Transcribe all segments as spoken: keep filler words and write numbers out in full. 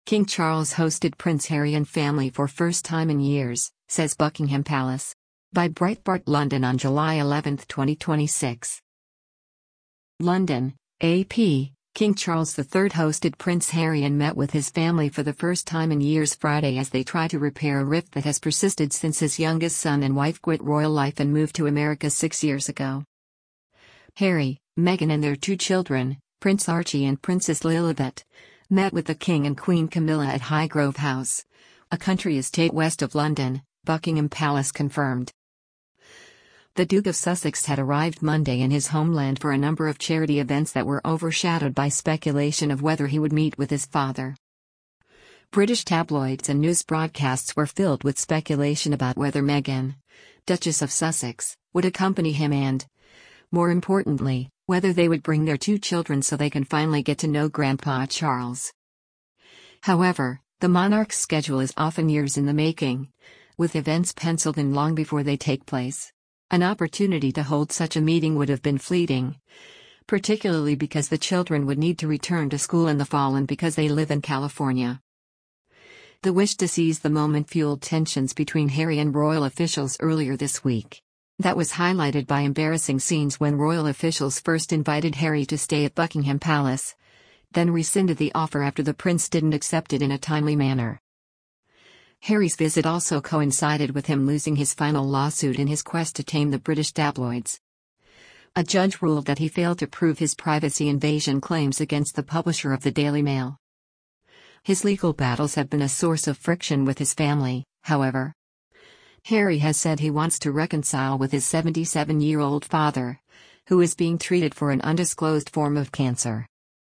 King Charles hosted Prince Harry and family for first time in years, says Buckingham Palace. By Breitbart London on July eleventh twenty twenty-six. London, A P. King Charles the third hosted Prince Harry and met with his family for the first time in years Friday as they try to repair a rift that has persisted since his youngest son and wife quit royal life and moved to America six years ago. Harry, Meghan and their two children, Prince Archie and Princess Lilibet, met with the King and Queen Camilla at Highgrove House, a country estate west of London, Buckingham Palace confirmed. The Duke of Sussex had arrived Monday in his homeland for a number of charity events that were overshadowed by speculation of whether he would meet with his father. British tabloids and news broadcasts were filled with speculation about whether Meghan, Duchess of Sussex, would accompany him and, more importantly, whether they would bring their two children so they can finally get to know Grandpa Charles. However, the monarch's schedule is often years in the making, with events penciled in long before they take place. An opportunity to hold such a meeting would have been fleeting, particularly because the children would need to return to school in the fall and because they live in California. The wish to seize the moment fueled tensions between Harry and royal officials earlier this week. That was highlighted by embarrassing scenes when royal officials first invited Harry to stay at Buckingham Palace, then rescinded the offer after the prince didn't accept it in a timely manner. Harry's visit also coincided with him losing his final lawsuit in his quest to tame the British tabloids. A judge ruled that he failed to prove his privacy invasion claims against the publisher of the Daily Mail. His legal battles have been a source of friction with his family, however. Harry has said he wants to reconcile with his seventy-seven-year-old father, who is being treated for an undisclosed form of cancer.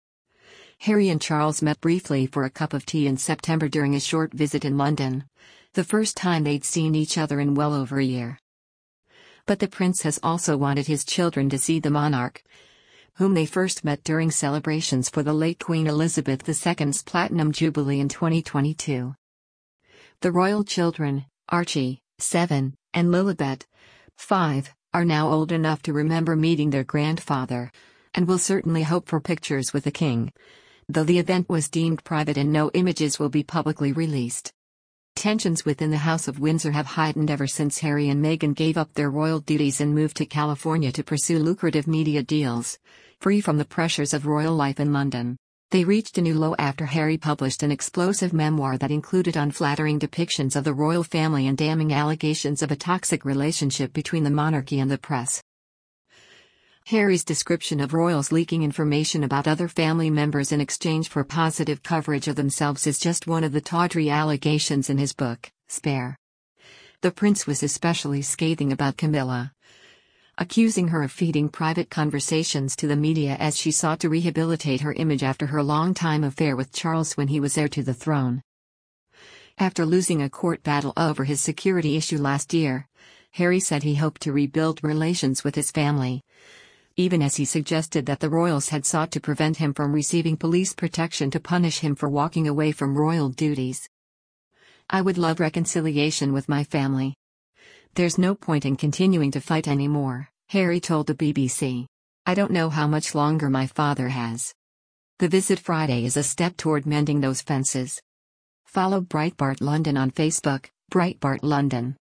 Harry and Charles met briefly for a cup of tea in September during a short visit in London, the first time they'd seen each other in well over a year. But the prince has also wanted his children to see the monarch, whom they first met during celebrations for the late Queen Elizabeth the Second's Platinum Jubilee in twenty twenty-two. The royal children, Archie, seven, and Lilibet, five, are now old enough to remember meeting their grandfather, and will certainly hope for pictures with the king, though the event was deemed private and no images will be publicly released. Tensions within the House of Windsor have heightened ever since Harry and Meghan gave up their royal duties and moved to California to pursue lucrative media deals, free from the pressures of royal life in London. They reached a new low after Harry published an explosive memoir that included unflattering depictions of the royal family and damning allegations of a toxic relationship between the monarchy and the press. Harry's description of royals leaking information about other family members in exchange for positive coverage of themselves is just one of the tawdry allegations in his book, Spare. The prince was especially scathing about Camilla, accusing her of feeding private conversations to the media as she sought to rehabilitate her image after her long-time affair with Charles when he was heir to the throne. After losing a court battle over his security issue last year, Harry said he hoped to rebuild relations with his family, even as he suggested that the royals had sought to prevent him from receiving police protection to punish him for walking away from royal duties. "I would love reconciliation with my family. There's no point in continuing to fight anymore," Harry told the B B C. "I don't know how much longer my father has." The visit Friday is a step toward mending those fences. Follow Breitbart London on Facebook, Breitbart London.